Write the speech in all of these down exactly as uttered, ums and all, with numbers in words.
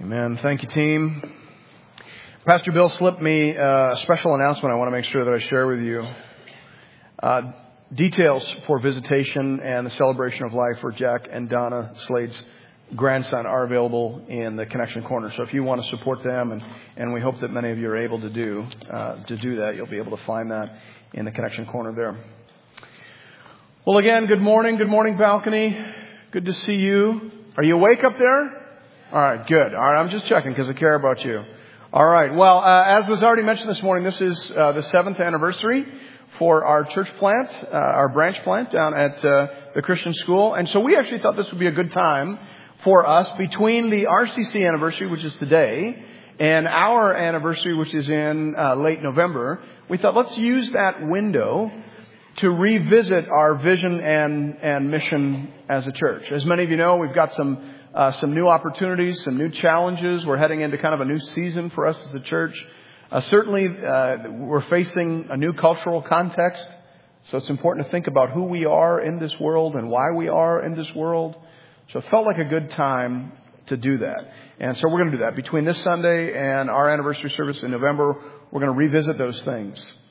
Amen. Thank you, team. Pastor Bill slipped me a special announcement I want to make sure that I share with you. Uh, details for visitation and the celebration of life for Jack and Donna Slade's grandson are available in the Connection Corner. So if you want to support them, and, and we hope that many of you are able to do uh, to do that, you'll be able to find that in the Connection Corner there. Well, again, good morning. Good morning, balcony. Good to see you. Are you awake up there? All right, good. All right, I'm just checking because I care about you. All right. Well, uh, as was already mentioned this morning, this is uh, the seventh anniversary for our church plant, uh, our branch plant down at uh, the Christian school. And so we actually thought this would be a good time for us between the R C C anniversary, which is today, and our anniversary, which is in uh, late November. We thought let's use that window to revisit our vision and, and mission as a church. As many of you know, we've got some Uh, some new opportunities, some new challenges. We're heading into kind of a new season for us as a church. Uh, certainly, uh, we're facing a new cultural context. So it's important to think about who we are in this world and why we are in this world. So it felt like a good time to do that. And so we're going to do that. Between this Sunday and our anniversary service in November, we're going to revisit those things.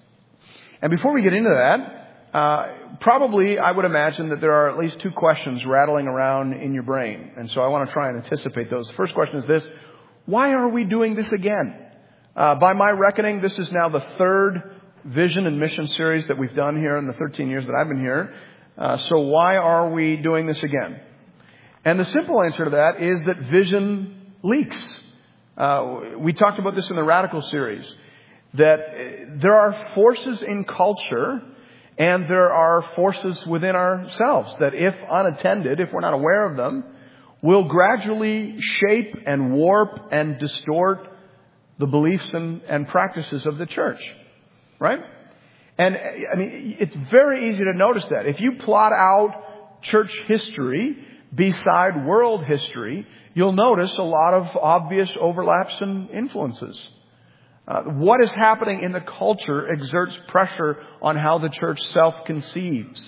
And before we get into that, Uh, probably I would imagine that there are at least two questions rattling around in your brain. And so I want to try and anticipate those. The first question is this: why are we doing this again? Uh, by my reckoning, this is now the third vision and mission series that we've done here in the thirteen years that I've been here. Uh, so why are we doing this again? And the simple answer to that is that vision leaks. Uh, we talked about this in the Radical series, that there are forces in culture and there are forces within ourselves that, if unattended, if we're not aware of them, will gradually shape and warp and distort the beliefs and, and practices of the church. Right? And, I mean, it's very easy to notice that. If you plot out church history beside world history, you'll notice a lot of obvious overlaps and influences. Uh, what is happening in the culture exerts pressure on how the church self-conceives.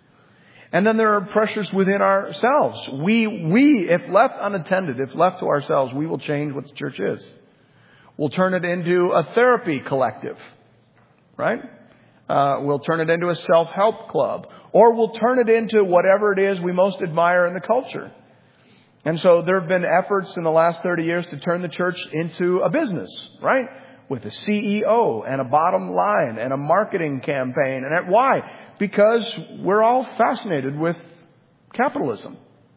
And then there are pressures within ourselves. We, we, if left unattended, if left to ourselves, we will change what the church is. We'll turn it into a therapy collective, right? Uh, we'll turn it into a self-help club. Or we'll turn it into whatever it is we most admire in the culture. And so there have been efforts in the last thirty years to turn the church into a business, right? With a C E O and a bottom line and a marketing campaign. And why? Because we're all fascinated with capitalism.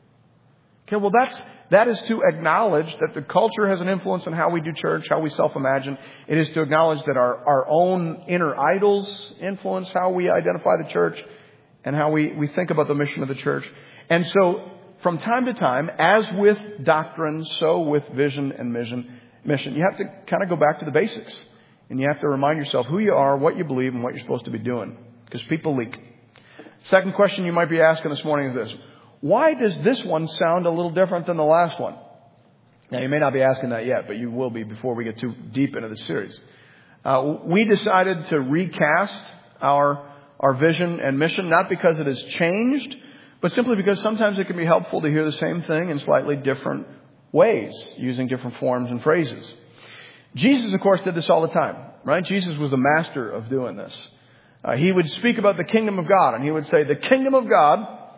Okay, well that's, that is to acknowledge that the culture has an influence on how we do church, how we self-imagine. It is to acknowledge that our, our own inner idols influence how we identify the church and how we, we think about the mission of the church. And so from time to time, as with doctrine, so with vision and mission, mission, you have to kind of go back to the basics, and you have to remind yourself who you are, what you believe, and what you're supposed to be doing, because people leak. Second question you might be asking this morning is this: why does this one sound a little different than the last one? Now, you may not be asking that yet, but you will be before we get too deep into the series. Uh, we decided to recast our our vision and mission, not because it has changed, but simply because sometimes it can be helpful to hear the same thing in slightly different ways, using different forms and phrases. Jesus, of course, did this all the time, right? Jesus was the master of doing this. Uh, he would speak about the kingdom of God, and he would say, the kingdom of God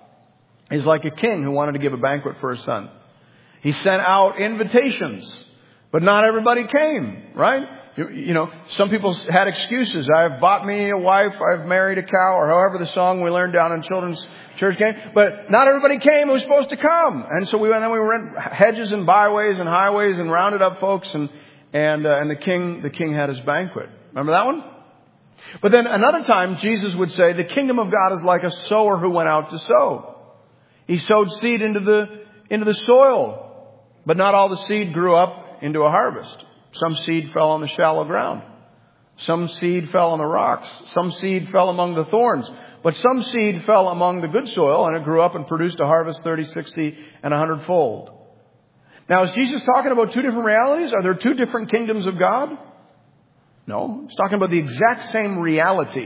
is like a king who wanted to give a banquet for his son. He sent out invitations, but not everybody came, right? You, you know, some people had excuses. I've bought me a wife, I've married a cow, or however the song we learned down in children's church came. But not everybody came who was supposed to come. And so we went, then we went hedges and byways and highways and rounded up folks, and and uh, and the king the king had his banquet. Remember that one? But then another time Jesus would say, the kingdom of God is like a sower who went out to sow. He sowed seed into the into the soil, but not all the seed grew up into a harvest. Some seed fell on the shallow ground. Some seed fell on the rocks. Some seed fell among the thorns. But some seed fell among the good soil, and it grew up and produced a harvest thirty, sixty, and one hundred fold. Now, is Jesus talking about two different realities? Are there two different kingdoms of God? No. He's talking about the exact same reality.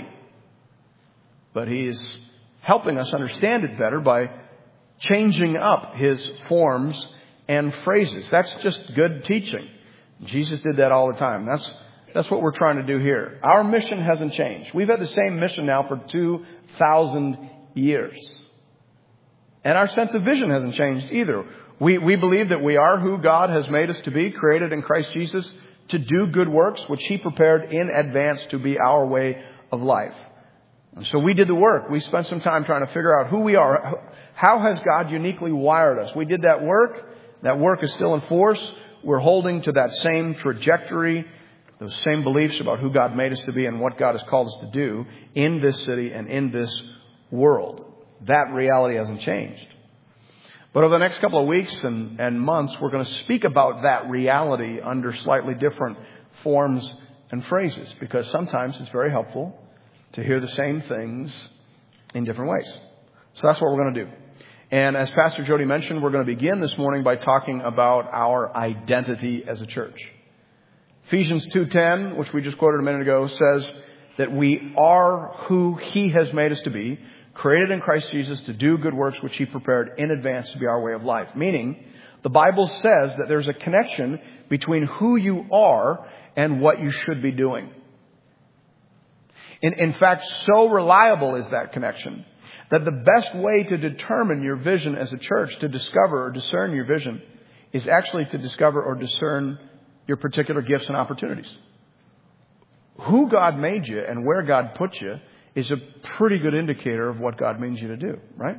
But he's helping us understand it better by changing up his forms and phrases. That's just good teaching. Jesus did that all the time. That's that's what we're trying to do here. Our mission hasn't changed. We've had the same mission now for two thousand years. And our sense of vision hasn't changed either. We, we believe that we are who God has made us to be, created in Christ Jesus to do good works, which He prepared in advance to be our way of life. And so we did the work. We spent some time trying to figure out who we are. How has God uniquely wired us? We did that work. That work is still in force. We're holding to that same trajectory, those same beliefs about who God made us to be and what God has called us to do in this city and in this world. That reality hasn't changed. But over the next couple of weeks and, and months, we're going to speak about that reality under slightly different forms and phrases, because sometimes it's very helpful to hear the same things in different ways. So that's what we're going to do. And as Pastor Jody mentioned, we're going to begin this morning by talking about our identity as a church. Ephesians two ten, which we just quoted a minute ago, says that we are who He has made us to be, created in Christ Jesus to do good works which He prepared in advance to be our way of life. Meaning, the Bible says that there's a connection between who you are and what you should be doing. In, in fact, so reliable is that connection that the best way to determine your vision as a church, to discover or discern your vision, is actually to discover or discern your particular gifts and opportunities. Who God made you and where God put you is a pretty good indicator of what God means you to do, right?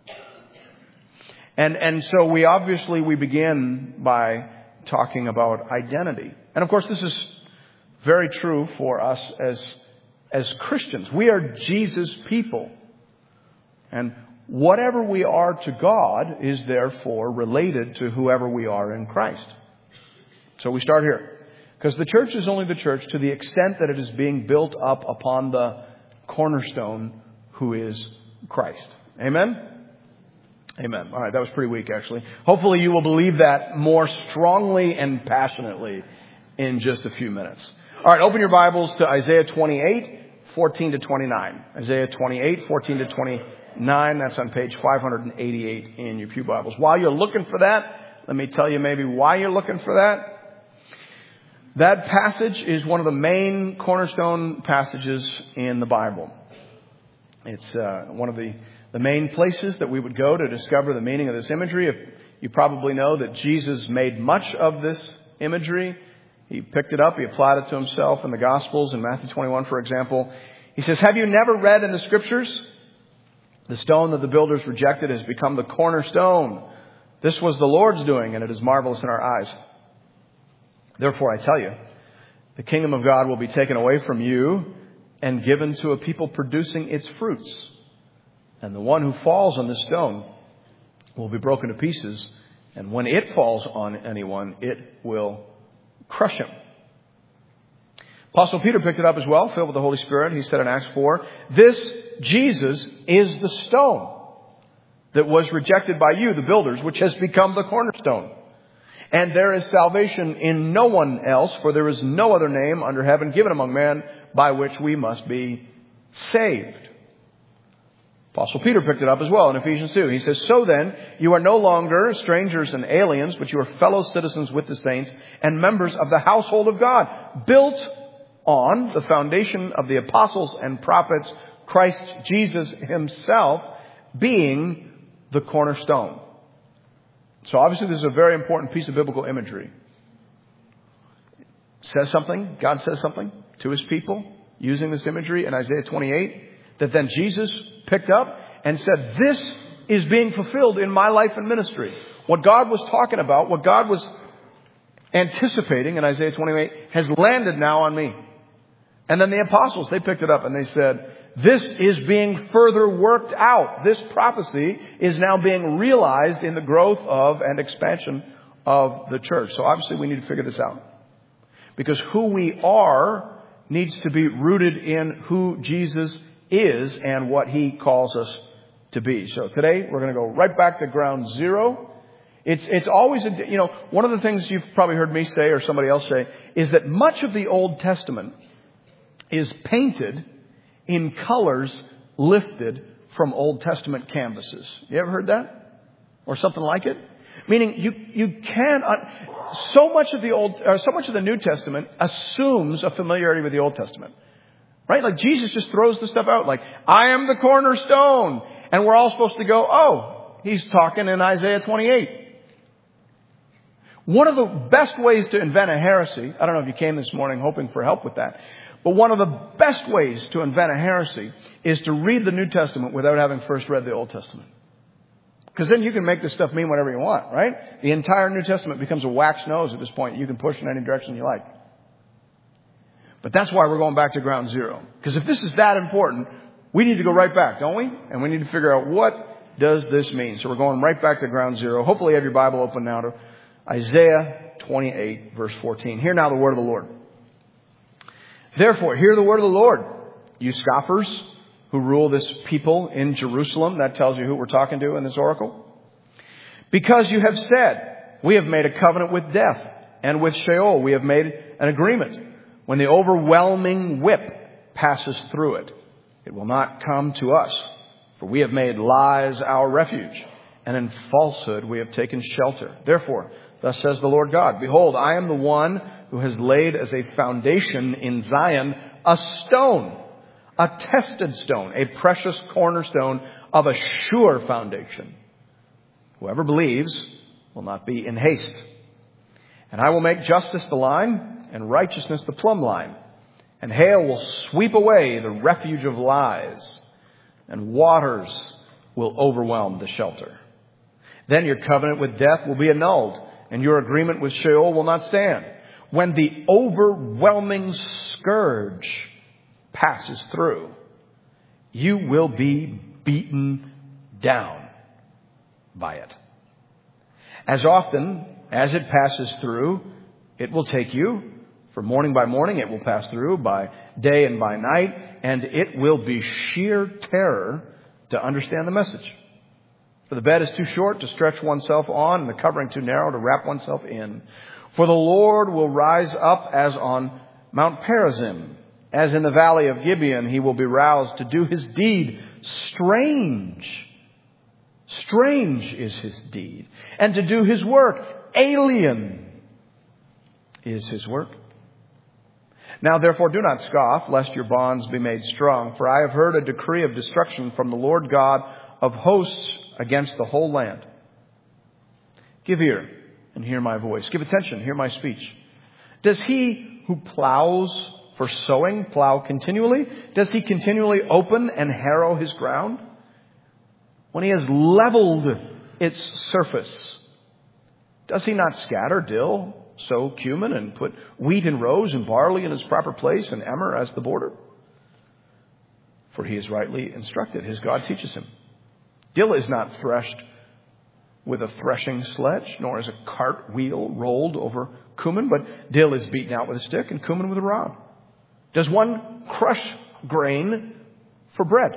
And and so we obviously, we begin by talking about identity. And of course, this is very true for us as, as Christians. We are Jesus' people. And whatever we are to God is therefore related to whoever we are in Christ. So we start here. Because the church is only the church to the extent that it is being built up upon the cornerstone, who is Christ. Amen? Amen. All right, that was pretty weak, actually. Hopefully you will believe that more strongly and passionately in just a few minutes. All right, open your Bibles to Isaiah twenty-eight, fourteen to twenty-nine. Isaiah twenty-eight, fourteen to twenty-nine. That's on page five eighty-eight in your pew Bibles. While you're looking for that, let me tell you maybe why you're looking for that. That passage is one of the main cornerstone passages in the Bible. It's uh, one of the, the main places that we would go to discover the meaning of this imagery. If you probably know that Jesus made much of this imagery. He picked it up. He applied it to Himself in the Gospels. In Matthew twenty-one, for example, He says, "Have you never read in the Scriptures? The stone that the builders rejected has become the cornerstone. This was the Lord's doing, and it is marvelous in our eyes. Therefore, I tell you, the kingdom of God will be taken away from you and given to a people producing its fruits. And the one who falls on this stone will be broken to pieces. And when it falls on anyone, it will crush him." Apostle Peter picked it up as well, filled with the Holy Spirit. He said in Acts four, "This Jesus is the stone that was rejected by you, the builders, which has become the cornerstone. And there is salvation in no one else, for there is no other name under heaven given among men by which we must be saved." Apostle Peter picked it up as well in Ephesians two. He says, "So then, you are no longer strangers and aliens, but you are fellow citizens with the saints and members of the household of God, built on the foundation of the apostles and prophets, Christ Jesus Himself being the cornerstone." So obviously this is a very important piece of biblical imagery. It says something, God says something to His people using this imagery in Isaiah twenty-eight that then Jesus picked up and said, "This is being fulfilled in my life and ministry." What God was talking about, what God was anticipating in Isaiah twenty-eight has landed now on me. And then the apostles, they picked it up and they said, "This is being further worked out. This prophecy is now being realized in the growth of and expansion of the church." So obviously we need to figure this out. Because who we are needs to be rooted in who Jesus is and what He calls us to be. So today we're going to go right back to ground zero. It's, it's always, a, you know, one of the things you've probably heard me say or somebody else say is that much of the Old Testament is painted in colors lifted from Old Testament canvases. You ever heard that? Or something like it? Meaning you, you can't, uh, so much of the Old, uh, so much of the New Testament assumes a familiarity with the Old Testament. Right? Like Jesus just throws the stuff out like, I am the cornerstone. And we're all supposed to go, oh, he's talking in Isaiah twenty-eight. One of the best ways to invent a heresy, I don't know if you came this morning hoping for help with that, but one of the best ways to invent a heresy is to read the New Testament without having first read the Old Testament. Because then you can make this stuff mean whatever you want, right? The entire New Testament becomes a wax nose at this point. You can push in any direction you like. But that's why we're going back to ground zero. Because if this is that important, we need to go right back, don't we? And we need to figure out, what does this mean? So we're going right back to ground zero. Hopefully you have your Bible open now to Isaiah twenty-eight, verse fourteen. Hear now the word of the Lord. Therefore, hear the word of the Lord, you scoffers who rule this people in Jerusalem. That tells you who we're talking to in this oracle. Because you have said, we have made a covenant with death, and with Sheol we have made an agreement. When the overwhelming whip passes through it, it will not come to us. For we have made lies our refuge, and in falsehood we have taken shelter. Therefore, thus says the Lord God, behold, I am the one who has laid as a foundation in Zion a stone, a tested stone, a precious cornerstone of a sure foundation. Whoever believes will not be in haste. And I will make justice the line and righteousness the plumb line. And hail will sweep away the refuge of lies, and waters will overwhelm the shelter. Then your covenant with death will be annulled, and your agreement with Sheol will not stand. When the overwhelming scourge passes through, you will be beaten down by it. As often as it passes through, it will take you. For morning by morning it will pass through, by day and by night, and it will be sheer terror to understand the message. For the bed is too short to stretch oneself on, and the covering too narrow to wrap oneself in. For the Lord will rise up as on Mount Perazim, as in the valley of Gibeon. He will be roused to do his deed. Strange, strange is his deed. And to do his work, alien is his work. Now therefore do not scoff, lest your bonds be made strong. For I have heard a decree of destruction from the Lord God of hosts against the whole land. Give ear and hear my voice. Give attention, hear my speech. Does he who plows for sowing plow continually? Does he continually open and harrow his ground? When he has leveled its surface, does he not scatter dill, sow cumin, and put wheat in rows and barley in its proper place, and emmer as the border? For he is rightly instructed. His God teaches him. Dill is not threshed with a threshing sledge, nor is a cart wheel rolled over cumin, but dill is beaten out with a stick and cumin with a rod. Does one crush grain for bread?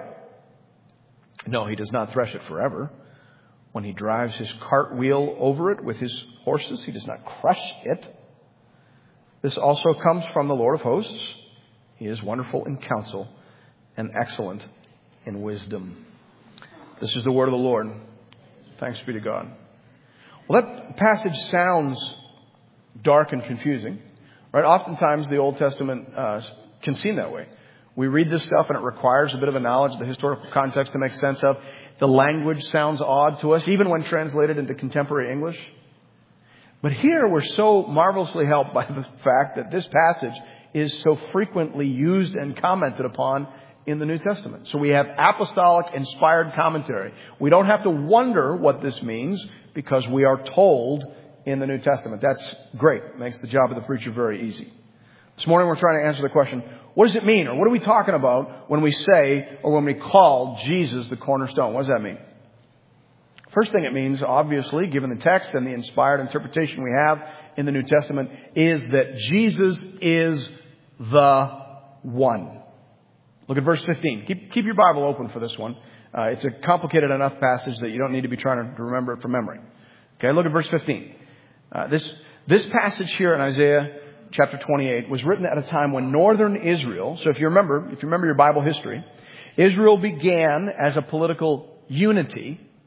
No, he does not thresh it forever. When he drives his cart wheel over it with his horses, he does not crush it. This also comes from the Lord of hosts. He is wonderful in counsel and excellent in wisdom. This is the word of the Lord. Thanks be to God. Well, that passage sounds dark and confusing, right? Oftentimes the Old Testament uh, can seem that way. We read this stuff and it requires a bit of a knowledge of the historical context to make sense of. The language sounds odd to us, even when translated into contemporary English. But here we're so marvelously helped by the fact that this passage is so frequently used and commented upon in the New Testament. So we have apostolic inspired commentary. We don't have to wonder what this means because we are told in the New Testament. That's great. It makes the job of the preacher very easy. This morning we're trying to answer the question, what does it mean? Or what are we talking about when we say or when we call Jesus the cornerstone? What does that mean? First thing it means, obviously, given the text and the inspired interpretation we have in the New Testament, is that Jesus is the one. Look at verse fifteen. Keep, keep your Bible open for this one. Uh, it's a complicated enough passage that you don't need to be trying to remember it from memory. Okay, look at verse fifteen. Uh, this, this passage here in Isaiah chapter twenty-eight was written at a time when northern Israel, so if you remember, if you remember your Bible history, Israel began as a political unity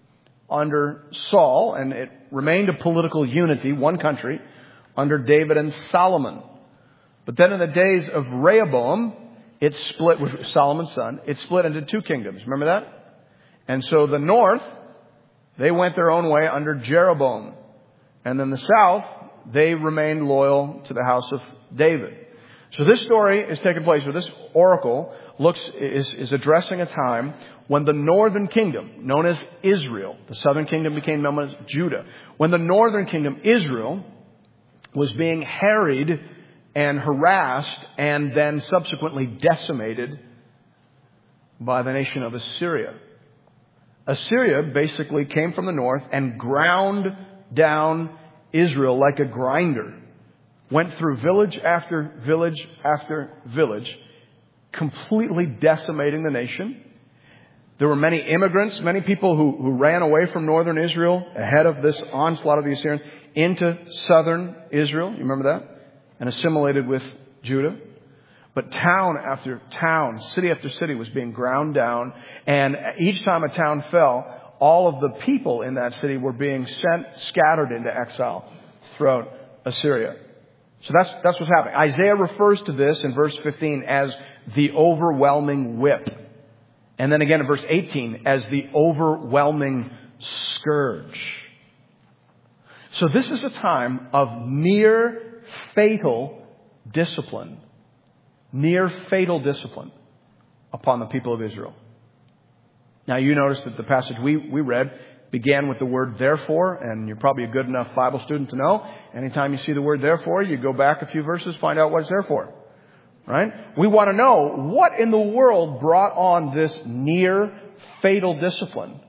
under Saul, and it remained a political unity, one country, under David and Solomon. But then in the days of Rehoboam, it split, which was Solomon's son, it split into two kingdoms. Remember that? And so the north, they went their own way under Jeroboam. And then the south, they remained loyal to the house of David. So this story is taking place, or this oracle looks is, is addressing a time when the northern kingdom, known as Israel, the southern kingdom became known as Judah. When the northern kingdom, Israel, was being harried and harassed and then subsequently decimated by the nation of Assyria. Assyria basically came from the north and ground down Israel like a grinder. Went through village after village after village, completely decimating the nation. There were many immigrants, many people who, who ran away from northern Israel ahead of this onslaught of the Assyrians into southern Israel. You remember that? And assimilated with Judah. But town after town, city after city was being ground down. And each time a town fell, all of the people in that city were being sent, scattered into exile throughout Assyria. So that's, that's what's happening. Isaiah refers to this in verse fifteen as the overwhelming whip. And then again in verse eighteen as the overwhelming scourge. So this is a time of near fatal discipline. Near fatal discipline upon the people of Israel. Now you notice that the passage we, we read began with the word therefore, and you're probably a good enough Bible student to know. Anytime you see the word therefore, you go back a few verses, find out what it's there for. Right? We want to know what in the world brought on this near fatal discipline.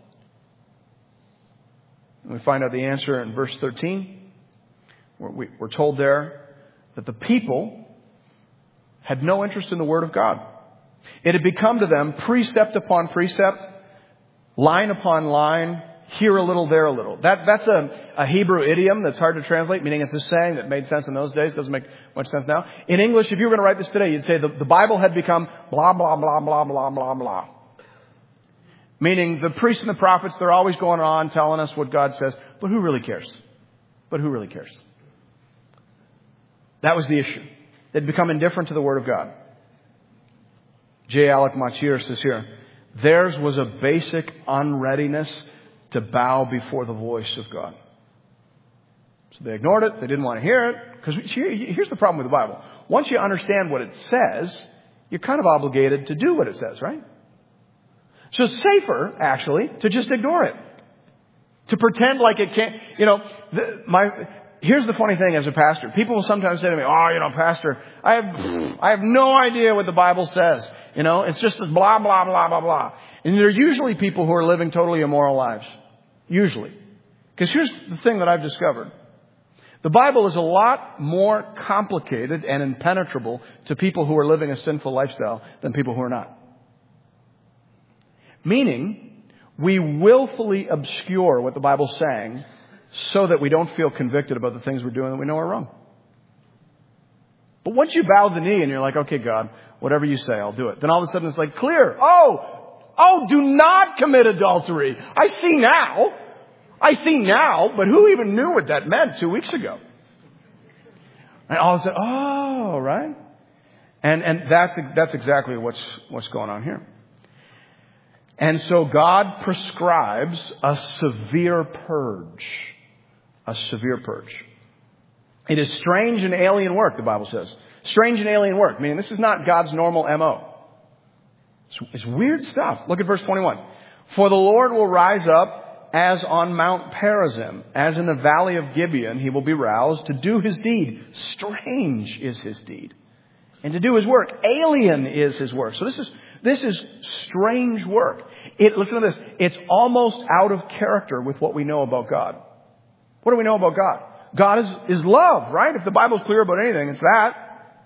And we find out the answer in verse thirteen. We're told there that the people had no interest in the Word of God. It had become to them precept upon precept, line upon line, here a little, there a little. That, that's a, a Hebrew idiom that's hard to translate, meaning it's a saying that made sense in those days, doesn't make much sense now. In English, if you were going to write this today, you'd say the, the Bible had become blah, blah, blah, blah, blah, blah, blah. Meaning the priests and the prophets, they're always going on telling us what God says, but who really cares? But who really cares? That was the issue. They'd become indifferent to the Word of God. J. Alec Motyer says here, theirs was a basic unreadiness to bow before the voice of God. So they ignored it. They didn't want to hear it. Because here's the problem with the Bible. Once you understand what it says, you're kind of obligated to do what it says, right? So it's safer, actually, to just ignore it. To pretend like it can't, you know, the, my... Here's the funny thing as a pastor. People will sometimes say to me, oh, you know, pastor, I have, I have no idea what the Bible says. You know, it's just this blah, blah, blah, blah, blah. And they're usually people who are living totally immoral lives. Usually. Because here's the thing that I've discovered. The Bible is a lot more complicated and impenetrable to people who are living a sinful lifestyle than people who are not. Meaning, we willfully obscure what the Bible's saying so that we don't feel convicted about the things we're doing that we know are wrong. But once you bow the knee and you're like, okay, God, whatever you say, I'll do it. Then all of a sudden it's like, clear. Oh, oh, do not commit adultery. I see now. I see now, but who even knew what that meant two weeks ago? And all of a sudden, oh, right. And, and that's, that's exactly what's, what's going on here. And so God prescribes a severe purge. A severe purge. It is strange and alien work, the Bible says. Strange and alien work. Meaning this is not God's normal M O. It's, it's weird stuff. Look at verse twenty-one. For the Lord will rise up as on Mount Perazim, as in the valley of Gibeon, he will be roused to do his deed. Strange is his deed. And to do his work. Alien is his work. So this is, this is strange work. It, listen to this. It's almost out of character with what we know about God. What do we know about God? God is, is love, right? If the Bible's clear about anything, it's that.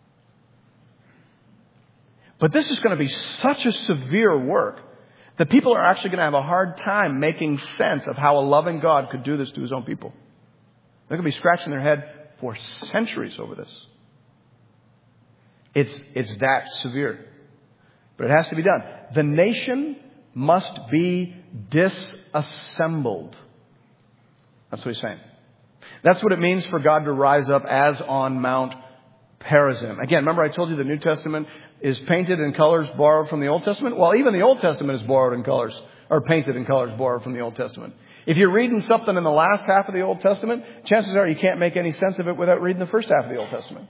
But this is going to be such a severe work that people are actually going to have a hard time making sense of how a loving God could do this to his own people. They're going to be scratching their head for centuries over this. It's, it's that severe. But it has to be done. The nation must be disassembled. That's what he's saying. That's what it means for God to rise up as on Mount Perazim. Again, remember I told you the New Testament is painted in colors borrowed from the Old Testament? Well, even the Old Testament is borrowed in colors, or painted in colors borrowed from the Old Testament. If you're reading something in the last half of the Old Testament, chances are you can't make any sense of it without reading the first half of the Old Testament.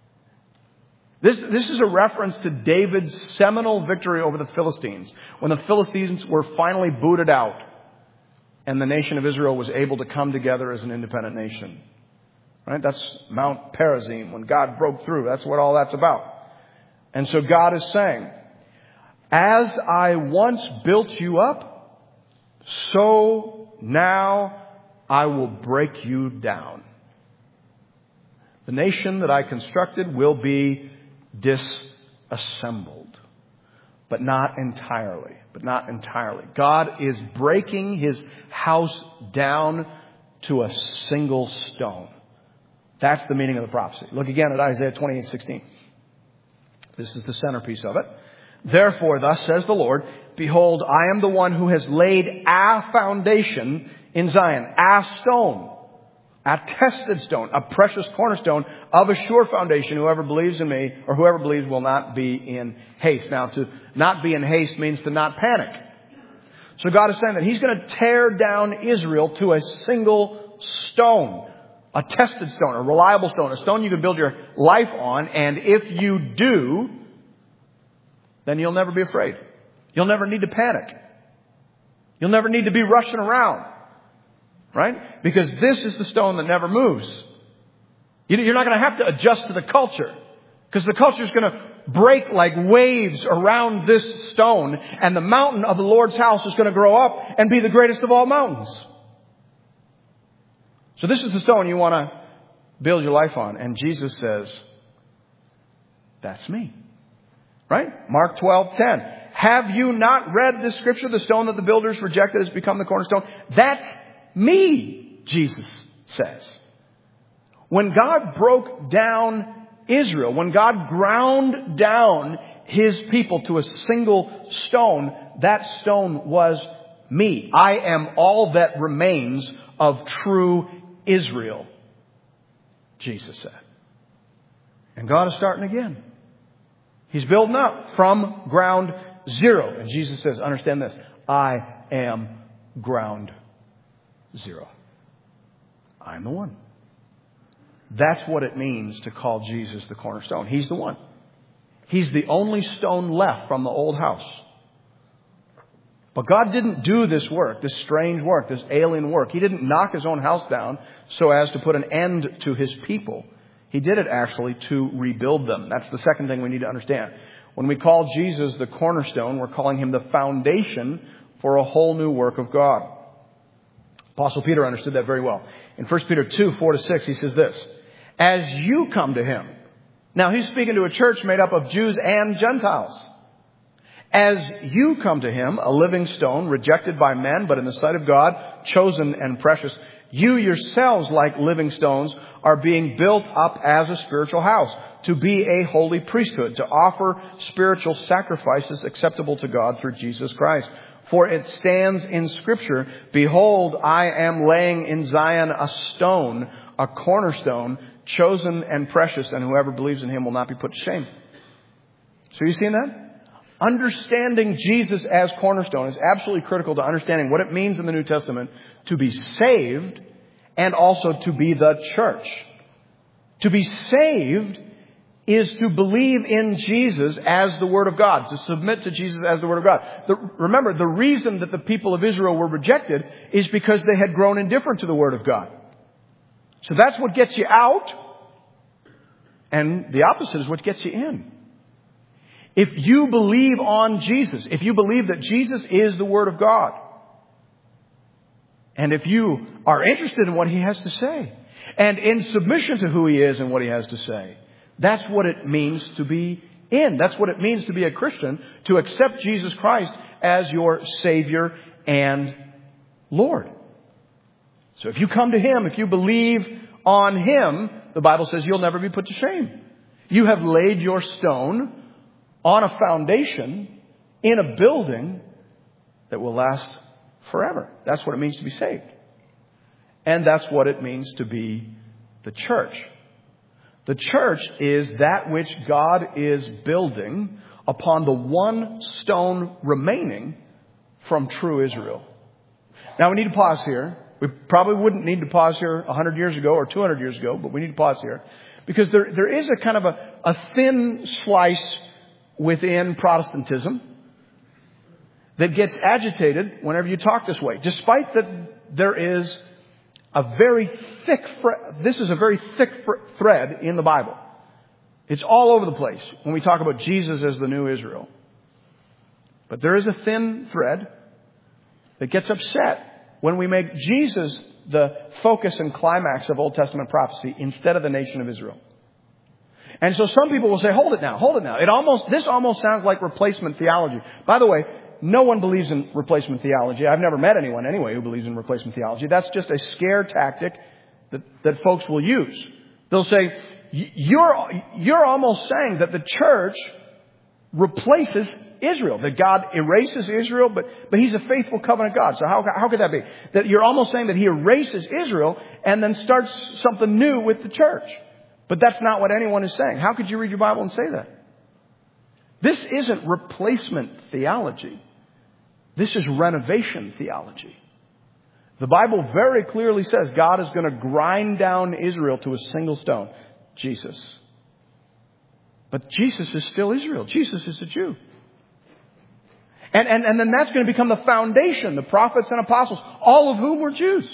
This, this is a reference to David's seminal victory over the Philistines, when the Philistines were finally booted out and the nation of Israel was able to come together as an independent nation. Right? That's Mount Perazim, when God broke through. That's what all that's about. And so God is saying, as I once built you up, so now I will break you down. The nation that I constructed will be disassembled, but not entirely. But not entirely. God is breaking his house down to a single stone. That's the meaning of the prophecy. Look again at Isaiah twenty-eight sixteen. This is the centerpiece of it. Therefore, thus says the Lord, behold, I am the one who has laid a foundation in Zion, a stone, a tested stone, a precious cornerstone of a sure foundation. Whoever believes in me, or whoever believes, will not be in haste. Now, to not be in haste means to not panic. So God is saying that he's going to tear down Israel to a single stone, a tested stone, a reliable stone, a stone you can build your life on. And if you do, then you'll never be afraid. You'll never need to panic. You'll never need to be rushing around. Right? Because this is the stone that never moves. You're not going to have to adjust to the culture. Because the culture is going to break like waves around this stone. And the mountain of the Lord's house is going to grow up and be the greatest of all mountains. So this is the stone you want to build your life on. And Jesus says, that's me. Right? Mark twelve ten. Have you not read this scripture? The stone that the builders rejected has become the cornerstone. That's me, Jesus says. When God broke down Israel, when God ground down his people to a single stone, that stone was me. I am all that remains of true Israel, Jesus said. And God is starting again. He's building up from ground zero. And Jesus says, understand this, I am ground zero. I'm the one. That's what it means to call Jesus the cornerstone. He's the one. He's the only stone left from the old house. But God didn't do this work, this strange work, this alien work. He didn't knock his own house down so as to put an end to his people. He did it actually to rebuild them. That's the second thing we need to understand. When we call Jesus the cornerstone, we're calling him the foundation for a whole new work of God. Apostle Peter understood that very well. In First Peter two, four to six, he says this, as you come to him. Now he's speaking to a church made up of Jews and Gentiles. As you come to him, a living stone, rejected by men, but in the sight of God, chosen and precious, you yourselves, like living stones, are being built up as a spiritual house, to be a holy priesthood, to offer spiritual sacrifices acceptable to God through Jesus Christ. For it stands in Scripture, behold, I am laying in Zion a stone, a cornerstone, chosen and precious, and whoever believes in him will not be put to shame. So you seeing that? Understanding Jesus as cornerstone is absolutely critical to understanding what it means in the New Testament to be saved and also to be the church. To be saved is to believe in Jesus as the Word of God, to submit to Jesus as the Word of God. The, remember, the reason that the people of Israel were rejected is because they had grown indifferent to the Word of God. So that's what gets you out, and the opposite is what gets you in. If you believe on Jesus, if you believe that Jesus is the Word of God, and if you are interested in what he has to say, and in submission to who he is and what he has to say, that's what it means to be in. That's what it means to be a Christian, to accept Jesus Christ as your Savior and Lord. So if you come to him, if you believe on him, the Bible says you'll never be put to shame. You have laid your stone on a foundation in a building that will last forever. That's what it means to be saved. And that's what it means to be the church. The church is that which God is building upon the one stone remaining from true Israel. Now we need to pause here. We probably wouldn't need to pause here one hundred years ago or two hundred years ago, but we need to pause here. Because there, there is a kind of a, a thin slice within Protestantism that gets agitated whenever you talk this way. Despite that there is a very thick, this is a very thick thread in the Bible. It's all over the place when we talk about Jesus as the new Israel. But there is a thin thread that gets upset when we make Jesus the focus and climax of Old Testament prophecy instead of the nation of Israel. And so some people will say, hold it now, hold it now. It almost, this almost sounds like replacement theology. By the way, no one believes in replacement theology. I've never met anyone anyway who believes in replacement theology. That's just a scare tactic that, that folks will use. They'll say, you're, you're almost saying that the church replaces Israel, that God erases Israel, but, but He's a faithful covenant God. So how, how could that be? That you're almost saying that He erases Israel and then starts something new with the church. But that's not what anyone is saying. How could you read your Bible and say that? This isn't replacement theology. This is renovation theology. The Bible very clearly says God is going to grind down Israel to a single stone. Jesus. But Jesus is still Israel. Jesus is a Jew. And, and, and then that's going to become the foundation, the prophets and apostles, all of whom were Jews.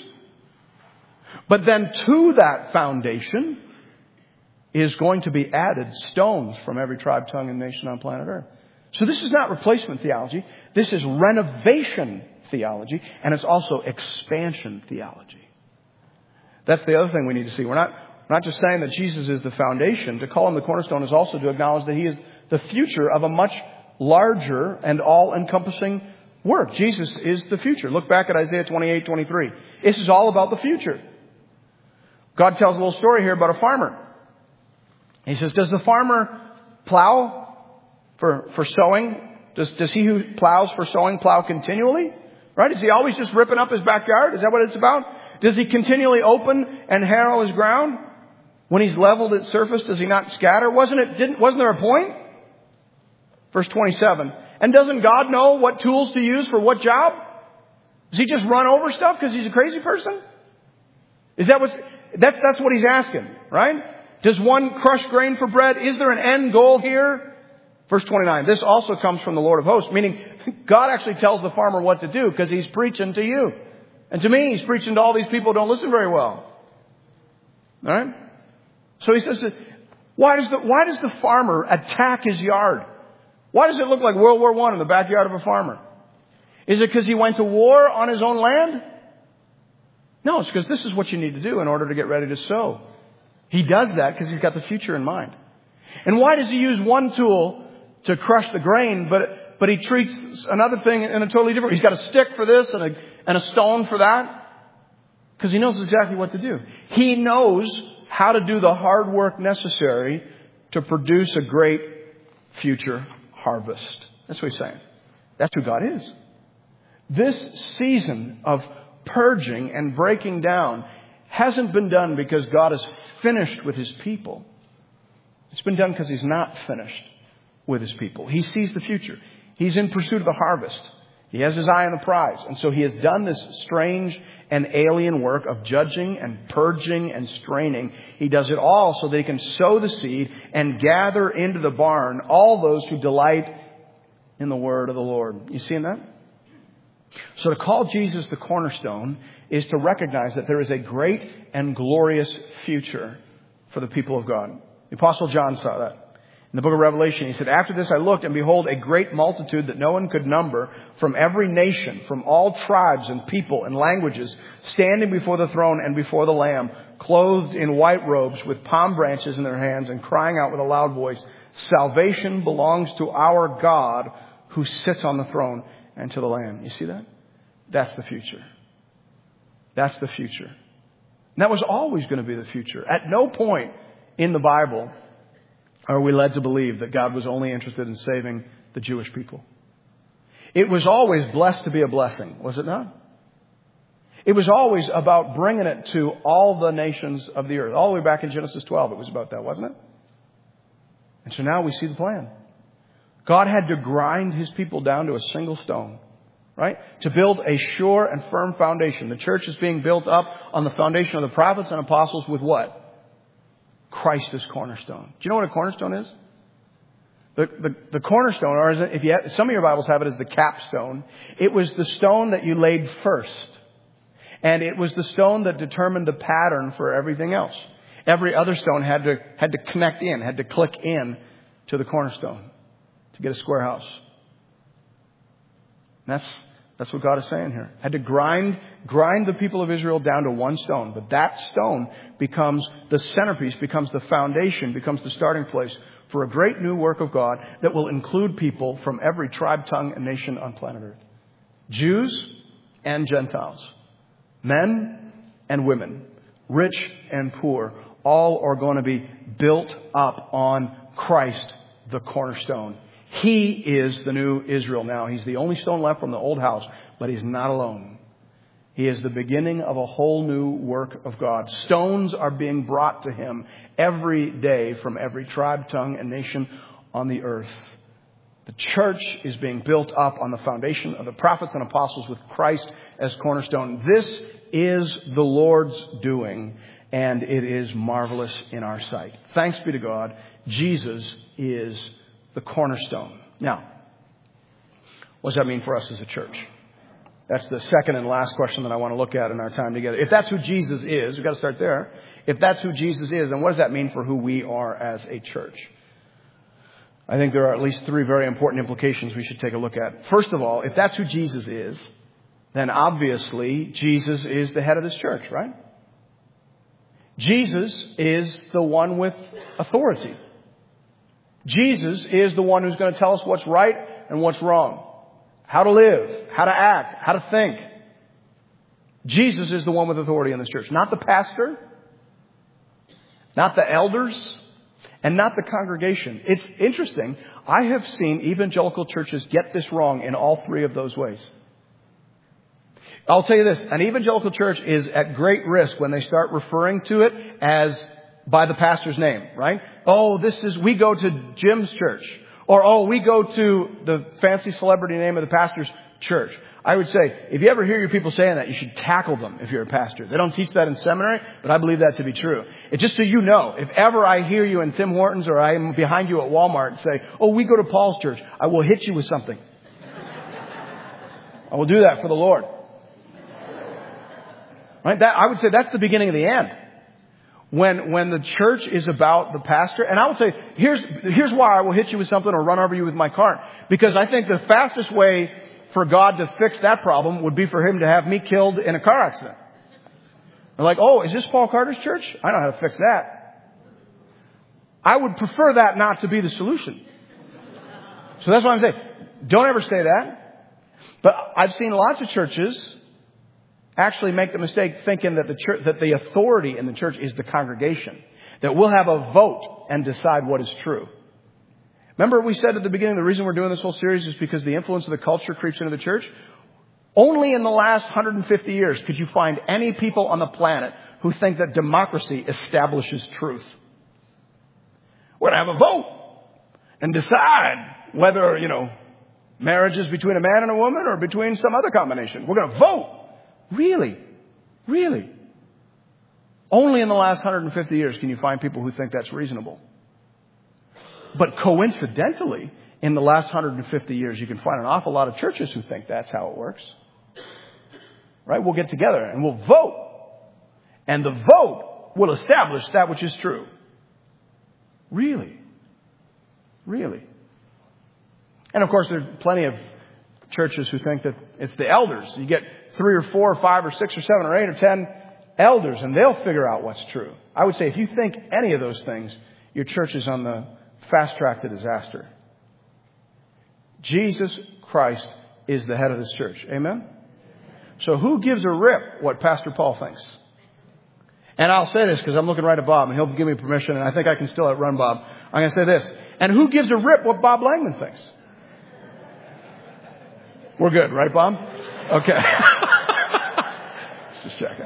But then to that foundation is going to be added stones from every tribe, tongue, and nation on planet Earth. So this is not replacement theology. This is renovation theology. And it's also expansion theology. That's the other thing we need to see. We're not, we're not just saying that Jesus is the foundation. To call Him the cornerstone is also to acknowledge that He is the future of a much larger and all-encompassing work. Jesus is the future. Look back at Isaiah twenty-eight, twenty-three. This is all about the future. God tells a little story here about a farmer. He says, does the farmer plow for, for sowing? Does, does he who plows for sowing plow continually? Right? Is he always just ripping up his backyard? Is that what it's about? Does he continually open and harrow his ground? When he's leveled its surface, does he not scatter? Wasn't it, didn't, wasn't there a point? Verse twenty-seven. And doesn't God know what tools to use for what job? Does He just run over stuff because He's a crazy person? Is that what, that's, that's what He's asking, right? Does one crush grain for bread? Is there an end goal here? Verse twenty-nine. This also comes from the Lord of hosts. Meaning, God actually tells the farmer what to do because He's preaching to you. And to me, He's preaching to all these people who don't listen very well. Alright? So He says, why does the, why does the farmer attack his yard? Why does it look like World War One in the backyard of a farmer? Is it because he went to war on his own land? No, it's because this is what you need to do in order to get ready to sow. He does that because He's got the future in mind. And why does He use one tool to crush the grain, but but He treats another thing in a totally different way? He's got a stick for this and a, and a stone for that. Because He knows exactly what to do. He knows how to do the hard work necessary to produce a great future harvest. That's what He's saying. That's who God is. This season of purging and breaking down hasn't been done because God is finished with His people. It's been done because He's not finished with His people. He sees the future. He's in pursuit of the harvest. He has His eye on the prize. And so He has done this strange and alien work of judging and purging and straining. He does it all so that He can sow the seed and gather into the barn all those who delight in the word of the Lord. You seeing that? So to call Jesus the cornerstone is to recognize that there is a great and glorious future for the people of God. The Apostle John saw that. In the book of Revelation, he said, after this I looked, and behold, a great multitude that no one could number, from every nation, from all tribes and people and languages, standing before the throne and before the Lamb, clothed in white robes with palm branches in their hands, and crying out with a loud voice, salvation belongs to our God who sits on the throne and to the Lamb. You see that? That's the future. That's the future. And that was always going to be the future. At no point in the Bible are we led to believe that God was only interested in saving the Jewish people. It was always blessed to be a blessing, was it not? It was always about bringing it to all the nations of the earth. All the way back in Genesis twelve, it was about that, wasn't it? And so now we see the plan. God had to grind His people down to a single stone, right? To build a sure and firm foundation. The church is being built up on the foundation of the prophets and apostles with what? Christ as cornerstone. Do you know what a cornerstone is? The, the, the cornerstone, or is it, if you have, some of your Bibles have it as the capstone. It was the stone that you laid first. And it was the stone that determined the pattern for everything else. Every other stone had to, had to connect in, had to click in to the cornerstone to get a square house. And that's, that's what God is saying here. Had to grind, grind the people of Israel down to one stone. But that stone becomes the centerpiece, becomes the foundation, becomes the starting place for a great new work of God that will include people from every tribe, tongue, and nation on planet Earth. Jews and Gentiles. Men and women. Rich and poor. All are going to be built up on Christ, the cornerstone. He is the new Israel now. He's the only stone left from the old house, but He's not alone. He is the beginning of a whole new work of God. Stones are being brought to Him every day from every tribe, tongue, and nation on the earth. The church is being built up on the foundation of the prophets and apostles with Christ as cornerstone. This is the Lord's doing, and it is marvelous in our sight. Thanks be to God. Jesus is the cornerstone. Now, what does that mean for us as a church? That's the second and last question that I want to look at in our time together. If that's who Jesus is, we've got to start there. If that's who Jesus is, then what does that mean for who we are as a church? I think there are at least three very important implications we should take a look at. First of all, if that's who Jesus is, then obviously Jesus is the head of this church, right? Jesus is the one with authority. Jesus is the one who's going to tell us what's right and what's wrong. How to live, how to act, how to think. Jesus is the one with authority in this church. Not the pastor, not the elders, and not the congregation. It's interesting. I have seen evangelical churches get this wrong in all three of those ways. I'll tell you this. An evangelical church is at great risk when they start referring to it as by the pastor's name, right? Oh, this is, we go to Jim's church. Or, oh, we go to the fancy celebrity name of the pastor's church. I would say, if you ever hear your people saying that, you should tackle them if you're a pastor. They don't teach that in seminary, but I believe that to be true. It's just so you know, if ever I hear you in Tim Hortons or I am behind you at Walmart and say, oh, we go to Paul's church, I will hit you with something. I will do that for the Lord. Right? That, I would say that's the beginning of the end. When, when the church is about the pastor, and I would say, here's, here's why I will hit you with something or run over you with my cart. Because I think the fastest way for God to fix that problem would be for Him to have me killed in a car accident. They're like, oh, is this Paul Carter's church? I know how to fix that. I would prefer that not to be the solution. So that's why I'm saying, don't ever say that. But I've seen lots of churches actually make the mistake thinking that the church, that the authority in the church is the congregation. That we'll have a vote and decide what is true. Remember we said at the beginning, the reason we're doing this whole series is because the influence of the culture creeps into the church. Only in the last one hundred fifty years could you find any people on the planet who think that democracy establishes truth. We're going to have a vote and decide whether, you know, marriage is between a man and a woman or between some other combination. We're going to vote. Really? Really? Only in the last one hundred fifty years can you find people who think that's reasonable. But coincidentally, in the last one hundred fifty years, you can find an awful lot of churches who think that's how it works. Right? We'll get together and we'll vote. And the vote will establish that which is true. Really? Really? And of course, there's plenty of churches who think that it's the elders. You get three or four or five or six or seven or eight or ten elders and they'll figure out what's true. I would say if you think any of those things, your church is on the fast track to disaster. Jesus Christ is the head of this church. Amen? So who gives a rip what Pastor Paul thinks? And I'll say this because I'm looking right at Bob and he'll give me permission and I think I can still outrun Bob. I'm going to say this. And who gives a rip what Bob Langman thinks? We're good, right, Bob? Okay. Just checking.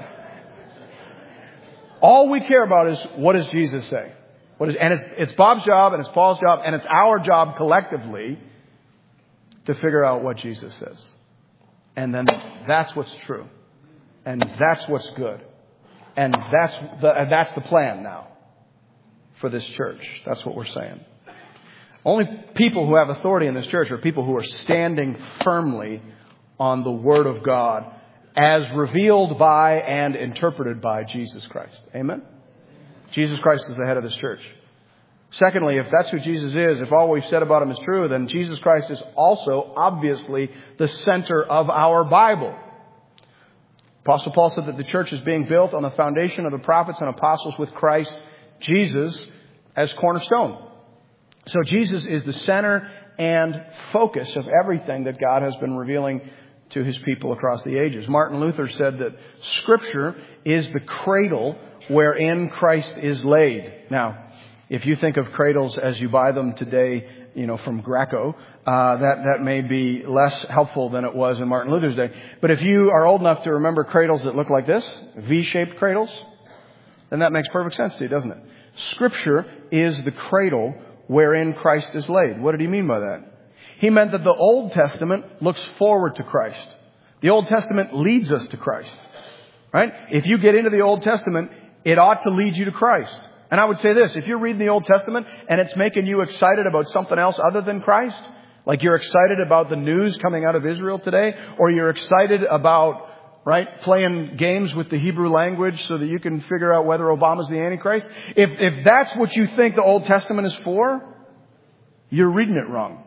All we care about is what does Jesus say? What is, and it's, it's Bob's job and it's Paul's job and it's our job collectively to figure out what Jesus says. And then that's what's true. And that's what's good. And that's the, that's the plan now for this church. That's what we're saying. Only people who have authority in this church are people who are standing firmly on the Word of God as revealed by and interpreted by Jesus Christ. Amen? Jesus Christ is the head of this church. Secondly, if that's who Jesus is, if all we've said about Him is true, then Jesus Christ is also obviously the center of our Bible. Apostle Paul said that the church is being built on the foundation of the prophets and apostles with Christ Jesus as cornerstone. So Jesus is the center and focus of everything that God has been revealing to His people across the ages. Martin Luther said that Scripture is the cradle wherein Christ is laid. Now, if you think of cradles as you buy them today, you know, from Greco, uh, that, that may be less helpful than it was in Martin Luther's day. But if you are old enough to remember cradles that look like this, V-shaped cradles, then that makes perfect sense to you, doesn't it? Scripture is the cradle wherein Christ is laid. What did he mean by that? He meant that the Old Testament looks forward to Christ. The Old Testament leads us to Christ. Right? If you get into the Old Testament, it ought to lead you to Christ. And I would say this, if you're reading the Old Testament and it's making you excited about something else other than Christ, like you're excited about the news coming out of Israel today, or you're excited about, right, playing games with the Hebrew language so that you can figure out whether Obama's the Antichrist, if, if that's what you think the Old Testament is for, you're reading it wrong.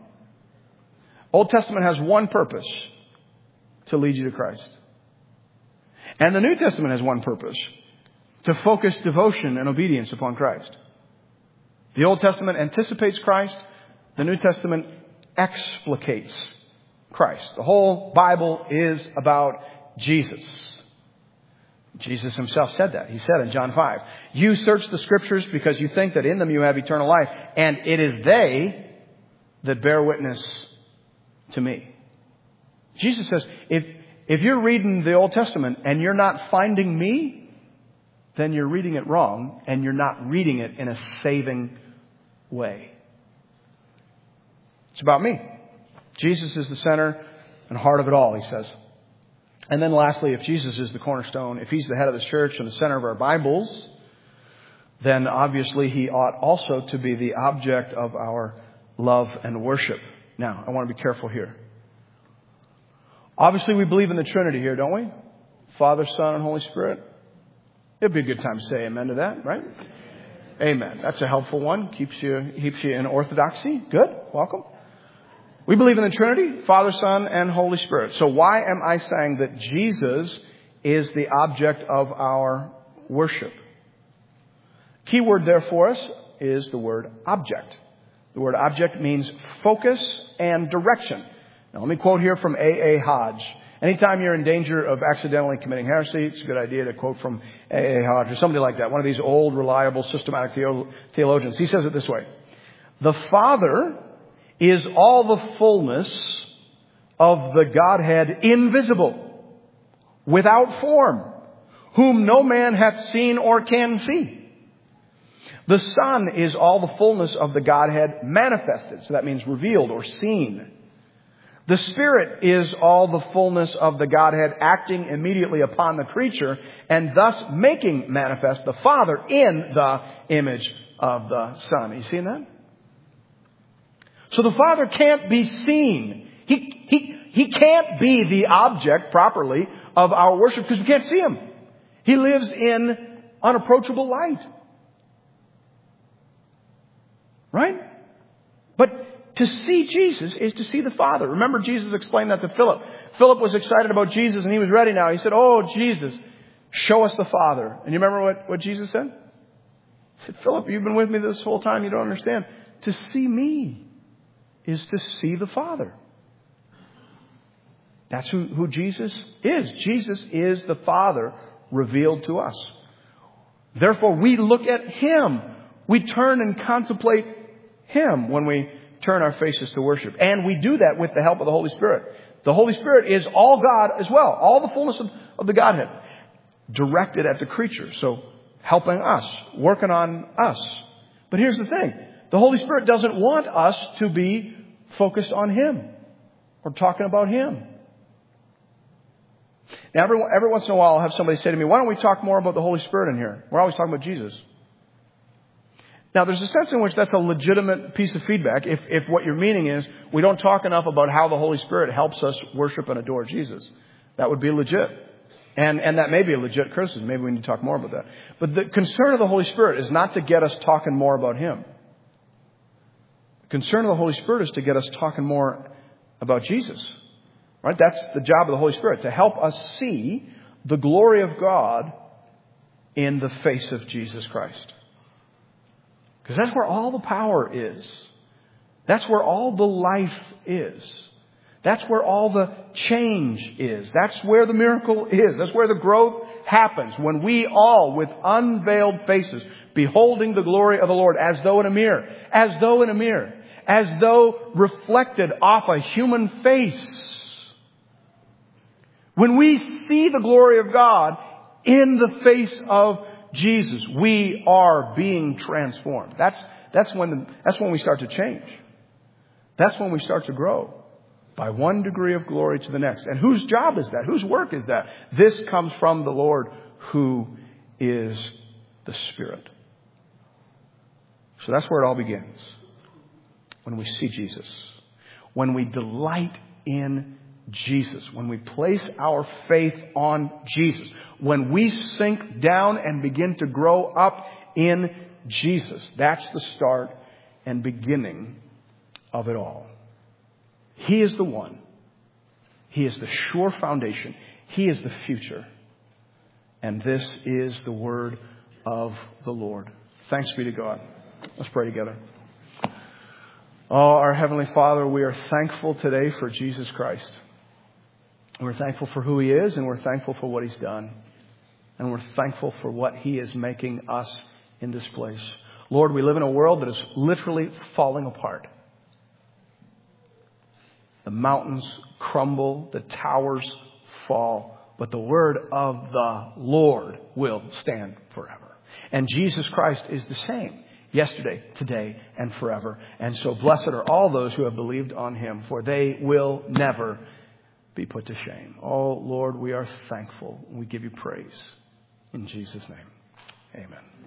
Old Testament has one purpose, to lead you to Christ. And the New Testament has one purpose, to focus devotion and obedience upon Christ. The Old Testament anticipates Christ. The New Testament explicates Christ. The whole Bible is about Jesus. Jesus himself said that. He said in John five, you search the Scriptures because you think that in them you have eternal life, and it is they that bear witness to me. Jesus says, if, if you're reading the Old Testament and you're not finding me, then you're reading it wrong, and you're not reading it in a saving way. It's about me. Jesus is the center and heart of it all, he says. And then lastly, if Jesus is the cornerstone, if He's the head of the church and the center of our Bibles, then obviously He ought also to be the object of our love and worship. Now, I want to be careful here. Obviously, we believe in the Trinity here, don't we? Father, Son, and Holy Spirit. It'd be a good time to say amen to that, right? Amen. That's a helpful one. Keeps you, keeps you in orthodoxy. Good. Welcome. We believe in the Trinity, Father, Son, and Holy Spirit. So why am I saying that Jesus is the object of our worship? Key word there for us is the word object. The word object means focus and direction. Now let me quote here from A A Hodge. Anytime you're in danger of accidentally committing heresy, it's a good idea to quote from A A Hodge or somebody like that, one of these old, reliable, systematic theologians. He says it this way. The Father is all the fullness of the Godhead invisible, without form, whom no man hath seen or can see. The Son is all the fullness of the Godhead manifested. So that means revealed or seen. The Spirit is all the fullness of the Godhead acting immediately upon the creature and thus making manifest the Father in the image of the Son. You seen that? So the Father can't be seen. He, he, he can't be the object properly of our worship because we can't see Him. He lives in unapproachable light. Right? But to see Jesus is to see the Father. Remember, Jesus explained that to Philip. Philip was excited about Jesus and he was ready now. He said, oh, Jesus, show us the Father. And you remember what, what Jesus said? He said, Philip, you've been with me this whole time. You don't understand. To see me is to see the Father. That's who, who Jesus is. Jesus is the Father revealed to us. Therefore, we look at Him. We turn and contemplate Him when we turn our faces to worship. And we do that with the help of the Holy Spirit. The Holy Spirit is all God as well. All the fullness of, of the Godhead. directed at the creature. So helping us, working on us. But here's the thing. The Holy Spirit doesn't want us to be focused on Him or talking about Him. Now, every, every once in a while, I'll have somebody say to me, why don't we talk more about the Holy Spirit in here? We're always talking about Jesus. Now, there's a sense in which that's a legitimate piece of feedback. If, if what you're meaning is we don't talk enough about how the Holy Spirit helps us worship and adore Jesus, that would be legit. And, and that may be a legit criticism. Maybe we need to talk more about that. But the concern of the Holy Spirit is not to get us talking more about Him. The concern of the Holy Spirit is to get us talking more about Jesus. Right? That's the job of the Holy Spirit, to help us see the glory of God in the face of Jesus Christ. Because that's where all the power is. That's where all the life is. That's where all the change is. That's where the miracle is. That's where the growth happens. When we all, with unveiled faces, beholding the glory of the Lord as though in a mirror, as though in a mirror, as though reflected off a human face. When we see the glory of God in the face of Jesus, we are being transformed. That's, that's when, the, that's when we start to change. That's when we start to grow. By one degree of glory to the next. And whose job is that? Whose work is that? This comes from the Lord, who is the Spirit. So that's where it all begins. When we see Jesus. When we delight in Jesus. When we place our faith on Jesus. When we sink down and begin to grow up in Jesus. That's the start and beginning of it all. He is the one. He is the sure foundation. He is the future. And this is the word of the Lord. Thanks be to God. Let's pray together. Oh, our Heavenly Father, we are thankful today for Jesus Christ. We're thankful for who He is, and we're thankful for what He's done. And we're thankful for what He is making us in this place. Lord, we live in a world that is literally falling apart. The mountains crumble, the towers fall, but the word of the Lord will stand forever. And Jesus Christ is the same yesterday, today, and forever. And so blessed are all those who have believed on Him, for they will never be put to shame. Oh, Lord, we are thankful. We give You praise. In Jesus' name, amen.